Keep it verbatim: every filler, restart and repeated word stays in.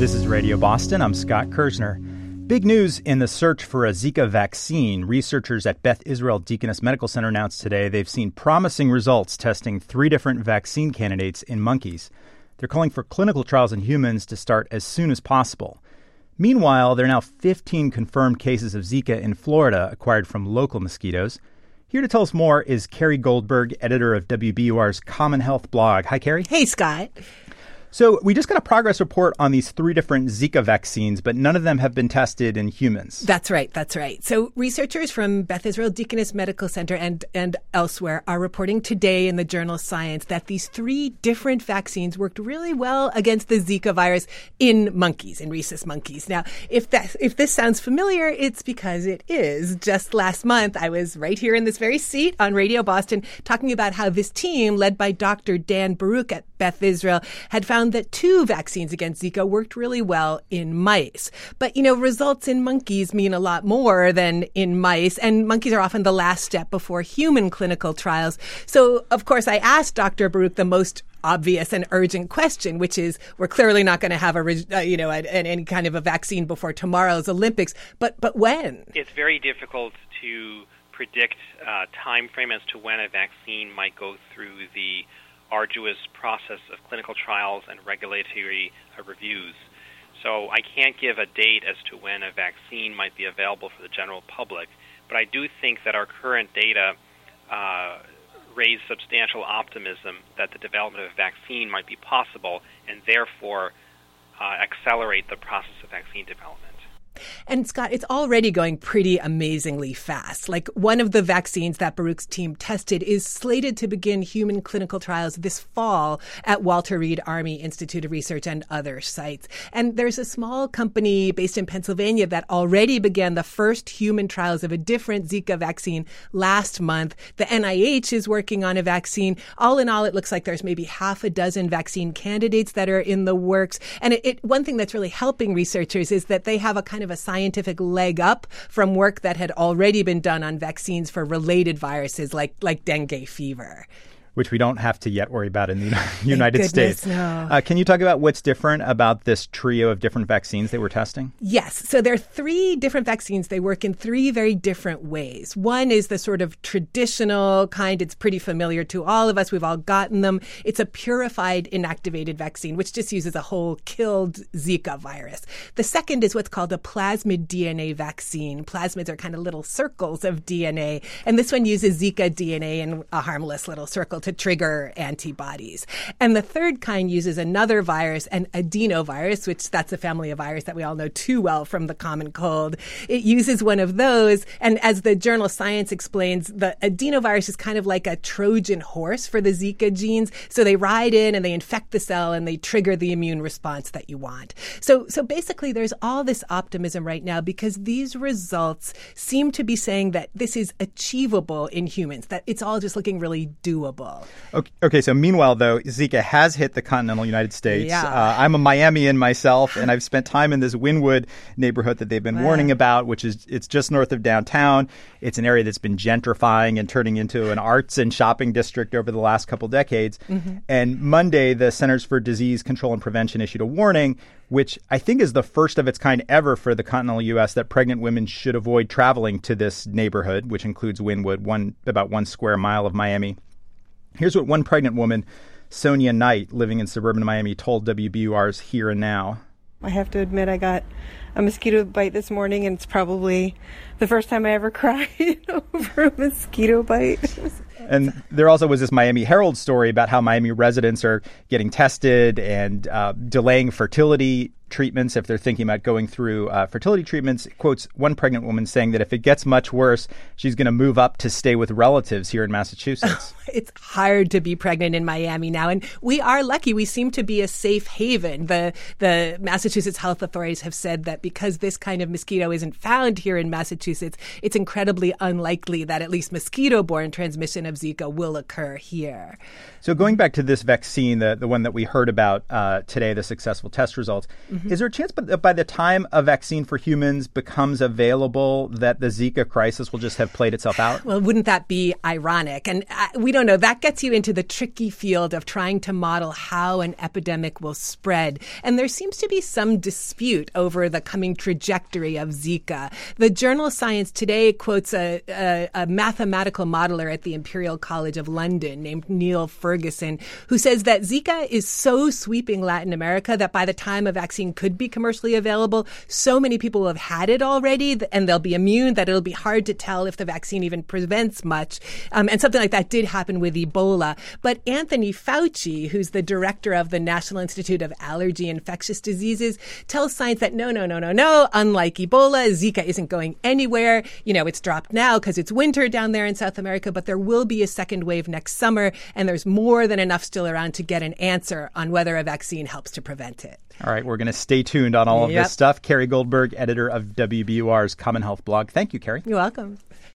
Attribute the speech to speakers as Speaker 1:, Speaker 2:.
Speaker 1: This is Radio Boston. I'm Scott Kirsner. Big news in the search for a Zika vaccine. Researchers at Beth Israel Deaconess Medical Center announced today they've seen promising results testing three different vaccine candidates in monkeys. They're calling for clinical trials in humans to start as soon as possible. Meanwhile, there are now fifteen confirmed cases of Zika in Florida acquired from local mosquitoes. Here to tell us more is Carrie Goldberg, editor of W B U R's Common Health blog. Hi, Carrie.
Speaker 2: Hey, Scott.
Speaker 1: So we just got a progress report on these three different Zika vaccines, but none of them have been tested in humans.
Speaker 2: That's right. That's right. So researchers from Beth Israel Deaconess Medical Center and, and elsewhere are reporting today in the journal Science that these three different vaccines worked really well against the Zika virus in monkeys, in rhesus monkeys. Now, if that if this sounds familiar, it's because it is. Just last month, I was right here in this very seat on Radio Boston talking about how this team, led by Doctor Dan Baruch at Beth Israel, had found that two vaccines against Zika worked really well in mice. But, you know, results in monkeys mean a lot more than in mice, and monkeys are often the last step before human clinical trials. So, of course, I asked Doctor Baruch the most obvious and urgent question, which is we're clearly not going to have a, uh, you know, a, a, any kind of a vaccine before tomorrow's Olympics. But but when?
Speaker 3: It's very difficult to predict a time frame as to when a vaccine might go through the arduous process of clinical trials and regulatory uh, reviews. So I can't give a date as to when a vaccine might be available for the general public, but I do think that our current data uh, raise substantial optimism that the development of a vaccine might be possible and therefore uh, accelerate the process of vaccine development.
Speaker 2: And Scott, it's already going pretty amazingly fast. Like one of the vaccines that Baruch's team tested is slated to begin human clinical trials this fall at Walter Reed Army Institute of Research and other sites. And there's a small company based in Pennsylvania that already began the first human trials of a different Zika vaccine last month. The N I H is working on a vaccine. All in all, it looks like there's maybe half a dozen vaccine candidates that are in the works. And it, it, one thing that's really helping researchers is that they have a kind of a scientific leg up from work that had already been done on vaccines for related viruses like, like dengue fever.
Speaker 1: Which we don't have to yet worry about in the United
Speaker 2: goodness,
Speaker 1: States.
Speaker 2: No.
Speaker 1: Uh, can you talk about what's different about this trio of different vaccines they were testing?
Speaker 2: Yes. So there are three different vaccines. They work in three very different ways. One is the sort of traditional kind. It's pretty familiar to all of us. We've all gotten them. It's a purified inactivated vaccine, which just uses a whole killed Zika virus. The second is what's called a plasmid D N A vaccine. Plasmids are kind of little circles of D N A. And this one uses Zika D N A in a harmless little circle to trigger antibodies. And the third kind uses another virus, an adenovirus, which that's a family of virus that we all know too well from the common cold. It uses one of those. And as the journal Science explains, the adenovirus is kind of like a Trojan horse for the Zika genes. So they ride in and they infect the cell and they trigger the immune response that you want. So, so basically there's all this optimism right now because these results seem to be saying that this is achievable in humans, that it's all just looking really doable.
Speaker 1: Okay, okay, so meanwhile, though, Zika has hit the continental United States.
Speaker 2: Yeah.
Speaker 1: Uh, I'm a Miamian myself, and I've spent time in this Wynwood neighborhood that they've been wow. warning about, which is it's just north of downtown. It's an area that's been gentrifying and turning into an arts and shopping district over the last couple decades. Mm-hmm. And Monday, the Centers for Disease Control and Prevention issued a warning, which I think is the first of its kind ever for the continental U S, that pregnant women should avoid traveling to this neighborhood, which includes Wynwood, one about one square mile of Miami. Here's what one pregnant woman, Sonia Knight, living in suburban Miami, told W B U R's Here and Now.
Speaker 4: I have to admit I got a mosquito bite this morning, and it's probably the first time I ever cried over a mosquito bite.
Speaker 1: And there also was this Miami Herald story about how Miami residents are getting tested and uh, delaying fertility treatments if they're thinking about going through uh, fertility treatments. It quotes one pregnant woman saying that if it gets much worse, she's going to move up to stay with relatives here in Massachusetts.
Speaker 2: It's hard to be pregnant in Miami now, and we are lucky. We seem to be a safe haven. The the Massachusetts health authorities have said that because this kind of mosquito isn't found here in Massachusetts, it's incredibly unlikely that at least mosquito-borne transmission of Zika will occur here.
Speaker 1: So going back to this vaccine, the, the one that we heard about uh, today, the successful test results, mm-hmm. Mm-hmm. Is there a chance that by the time a vaccine for humans becomes available that the Zika crisis will just have played itself out?
Speaker 2: Well, wouldn't that be ironic? And uh, we don't know. That gets you into the tricky field of trying to model how an epidemic will spread. And there seems to be some dispute over the coming trajectory of Zika. The journal Science Today quotes a, a, a mathematical modeler at the Imperial College of London named Neil Ferguson, who says that Zika is so sweeping Latin America that by the time a vaccine could be commercially available, so many people will have had it already and they'll be immune that it'll be hard to tell if the vaccine even prevents much. Um, and something like that did happen with Ebola. But Anthony Fauci, who's the director of the National Institute of Allergy and Infectious Diseases, tells science that no, no, no, no, no. Unlike Ebola, Zika isn't going anywhere. You know, it's dropped now because it's winter down there in South America, but there will be a second wave next summer, and there's more than enough still around to get an answer on whether a vaccine helps to prevent it.
Speaker 1: All right, we're going to stay tuned on all of
Speaker 2: Yep.
Speaker 1: this stuff. Carrie Goldberg, editor of W B U R's Common Health blog. Thank you, Carrie.
Speaker 2: You're welcome.